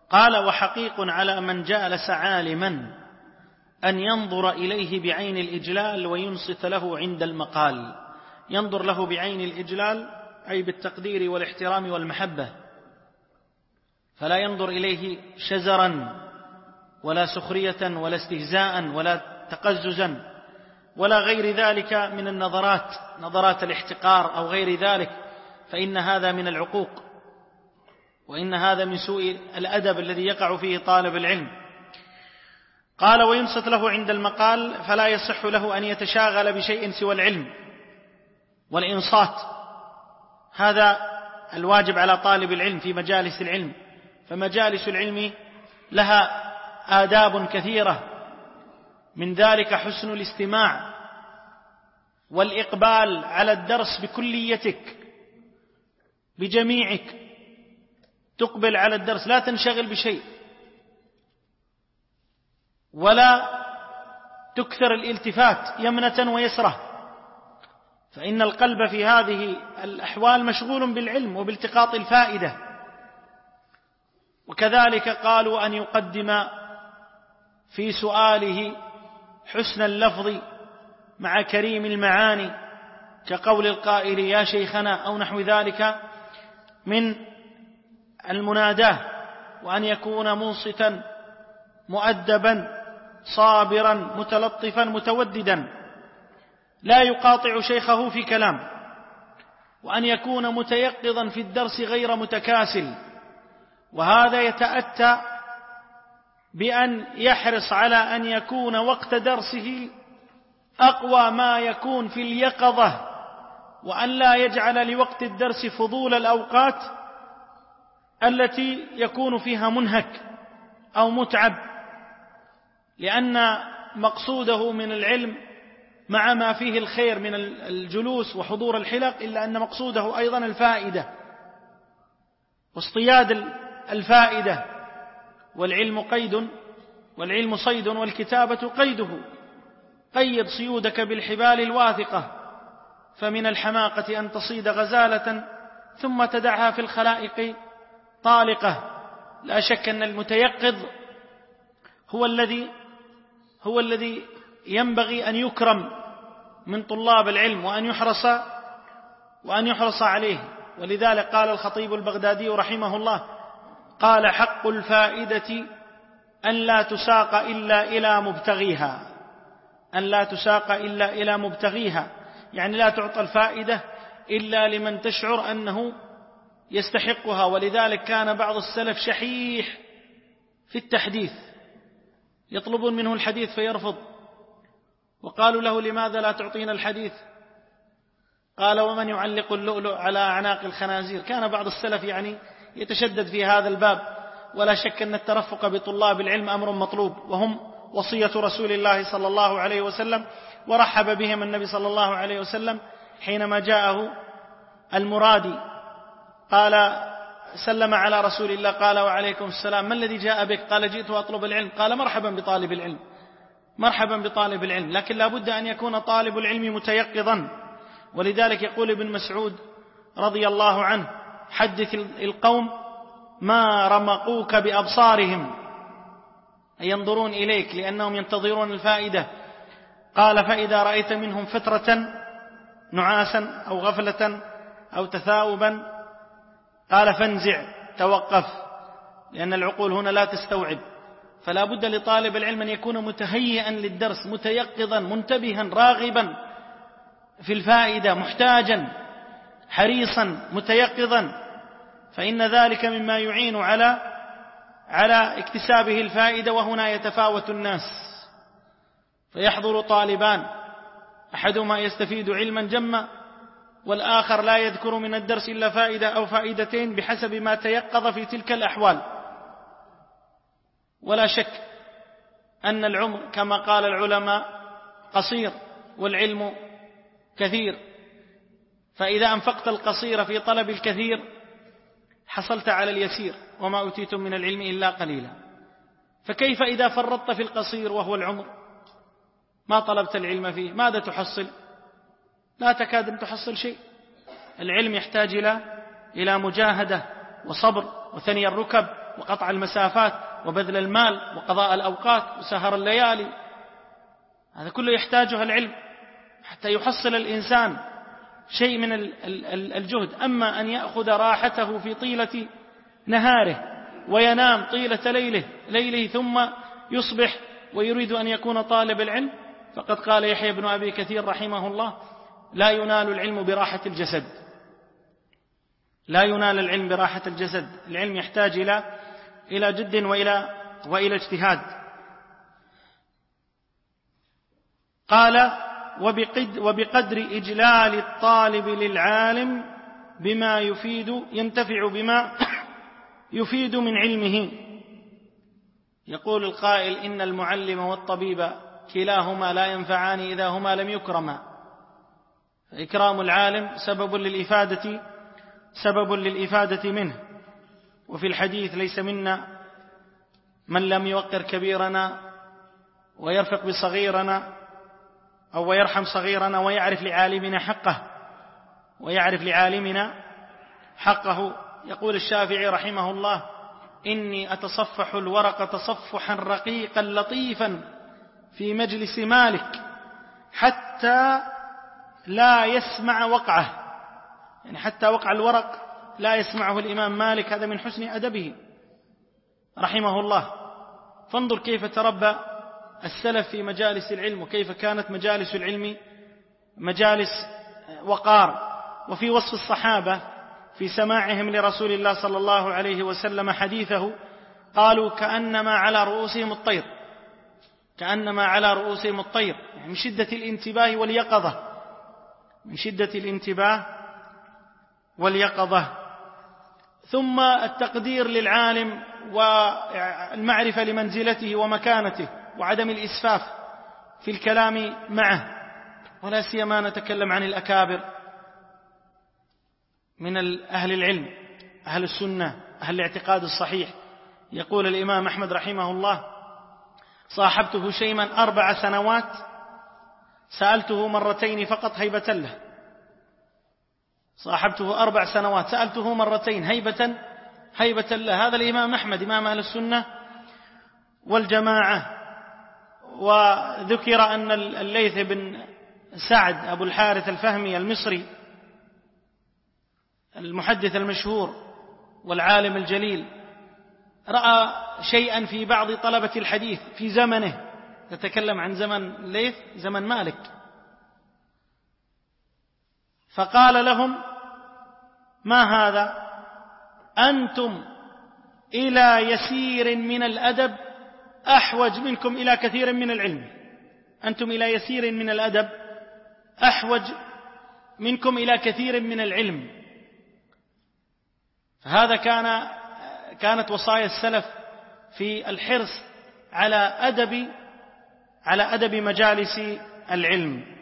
قال: وحقيق على من جالس عالما أن ينظر إليه بعين الإجلال وينصت له عند المقال. ينظر له بعين الإجلال أي بالتقدير والاحترام والمحبة، فلا ينظر إليه شزرا ولا سخرية ولا استهزاء ولا تقززا ولا غير ذلك من النظرات، نظرات الاحتقار أو غير ذلك، فإن هذا من العقوق، وإن هذا من سوء الأدب الذي يقع فيه طالب العلم. قال: وينصت له عند المقال، فلا يصح له أن يتشاغل بشيء سوى العلم والإنصات. هذا الواجب على طالب العلم في مجالس العلم، فمجالس العلم لها آداب كثيرة، من ذلك حسن الاستماع والإقبال على الدرس بكليتك بجميعك، تقبل على الدرس، لا تنشغل بشيء، ولا تكثر الالتفات يمنة ويسرة، فإن القلب في هذه الأحوال مشغول بالعلم وبالتقاط الفائدة. وكذلك قالوا أن يقدم في سؤاله حسن اللفظ مع كريم المعاني، كقول القائل يا شيخنا أو نحو ذلك من المناداة، وأن يكون منصتا مؤدبا صابرا متلطفا متوددا، لا يقاطع شيخه في كلام، وأن يكون متيقظا في الدرس غير متكاسل. وهذا يتأتى بأن يحرص على أن يكون وقت درسه أقوى ما يكون في اليقظة، وأن لا يجعل لوقت الدرس فضول الأوقات التي يكون فيها منهك أو متعب، لأن مقصوده من العلم مع ما فيه الخير من الجلوس وحضور الحلق، إلا أن مقصوده أيضا الفائدة واصطياد الفائدة، والعلم قيد والعلم صيد والكتابة قيده. قيد صيودك بالحبال الواثقة، فمن الحماقة أن تصيد غزالة ثم تدعها في الخلائق طالقة. لا شك أن المتيقظ هو الذي ينبغي أن يكرم من طلاب العلم وأن يحرص عليه. ولذلك قال الخطيب البغدادي رحمه الله: قال: حق الفائدة أن لا تساق إلا إلى مبتغيها، أن لا تساق إلا إلى مبتغيها، يعني لا تعطى الفائدة إلا لمن تشعر أنه يستحقها. ولذلك كان بعض السلف شحيح في التحديث، يطلبون منه الحديث فيرفض، وقالوا له: لماذا لا تعطينا الحديث؟ قال: ومن يعلق اللؤلؤ على أعناق الخنازير. كان بعض السلف يعني يتشدد في هذا الباب. ولا شك أن الترفق بطلاب العلم أمر مطلوب، وهم وصية رسول الله صلى الله عليه وسلم، ورحب بهم النبي صلى الله عليه وسلم حينما جاءه المرادي، قال: سلم على رسول الله، قال: وعليكم السلام، ما الذي جاء بك؟ قال: جئت أطلب العلم. قال: مرحبا بطالب العلم، مرحبا بطالب العلم، لكن لا بد أن يكون طالب العلم متيقظا. ولذلك يقول ابن مسعود رضي الله عنه: حدث القوم ما رمقوك بأبصارهم، أي ينظرون إليك لأنهم ينتظرون الفائدة. قال: فإذا رأيت منهم فترة نعاسا أو غفلة أو تثاؤبا، قال: فانزع، توقف، لأن العقول هنا لا تستوعب. فلا بد لطالب العلم أن يكون متهيئا للدرس، متيقظا منتبها راغبا في الفائدة، محتاجا حريصا متيقظا، فإن ذلك مما يعين على اكتسابه الفائدة. وهنا يتفاوت الناس، فيحضر طالبان، أحدهما يستفيد علما جما، والآخر لا يذكر من الدرس إلا فائدة أو فائدتين بحسب ما تيقظ في تلك الأحوال. ولا شك أن العمر كما قال العلماء قصير والعلم كثير، فإذا أنفقت القصير في طلب الكثير حصلت على اليسير، وما أوتيتم من العلم إلا قليلا. فكيف إذا فرطت في القصير وهو العمر، ما طلبت العلم فيه، ماذا تحصل؟ لا تكاد أن تحصل شيء. العلم يحتاج إلى مجاهدة وصبر وثني الركب وقطع المسافات وبذل المال وقضاء الأوقات وسهر الليالي، هذا كله يحتاجها العلم حتى يحصل الإنسان شيء من الجهد. أما أن يأخذ راحته في طيلة نهاره وينام طيلة ليله ثم يصبح ويريد أن يكون طالب العلم، فقد قال يحيى بن أبي كثير رحمه الله: لا ينال العلم براحة الجسد، لا ينال العلم براحة الجسد. العلم يحتاج إلى جد وإلى اجتهاد. قال: وبقدر إجلال الطالب للعالم بما ينتفع بما يفيد من علمه. يقول القائل: إن المعلم والطبيب كلاهما لا ينفعان إذا هما لم يكرما. فإكرام العالم سبب للإفادة منه. وفي الحديث: ليس منا من لم يوقر كبيرنا ويرفق بصغيرنا أو ويرحم صغيرنا ويعرف لعالمنا حقه. يقول الشافعي رحمه الله: إني أتصفح الورق تصفحا رقيقا لطيفا في مجلس مالك حتى لا يسمع وقعه، يعني حتى وقع الورق لا يسمعه الإمام مالك. هذا من حسن أدبه رحمه الله. فانظر كيف تربى السلف في مجالس العلم، وكيف كانت مجالس العلم مجالس وقار. وفي وصف الصحابة في سماعهم لرسول الله صلى الله عليه وسلم حديثه قالوا: كأنما على رؤوسهم الطير، كأنما على رؤوسهم الطير، يعني من شدة الانتباه واليقظة، من شدة الانتباه واليقظة. ثم التقدير للعالم والمعرفة لمنزلته ومكانته، وعدم الإسفاف في الكلام معه، ولا سيما نتكلم عن الأكابر من أهل العلم، أهل السنة، أهل الاعتقاد الصحيح. يقول الإمام أحمد رحمه الله: صاحبته شيما 4 سنوات سألته مرتين فقط هيبة له. صاحبته 4 سنوات سألته مرتين هيبة له. هذا الإمام أحمد إمام أهل السنة والجماعة. وذكر أن الليث بن سعد أبو الحارث الفهمي المصري المحدث المشهور والعالم الجليل رأى شيئا في بعض طلبة الحديث في زمنه، تتكلم عن زمن الليث، زمن مالك، فقال لهم: ما هذا؟ أنتم إلى يسير من الأدب أحوج منكم إلى كثير من العلم. أنتم إلى يسير من الأدب أحوج منكم إلى كثير من العلم. فهذا كانت وصايا السلف في الحرص على أدب مجالس العلم.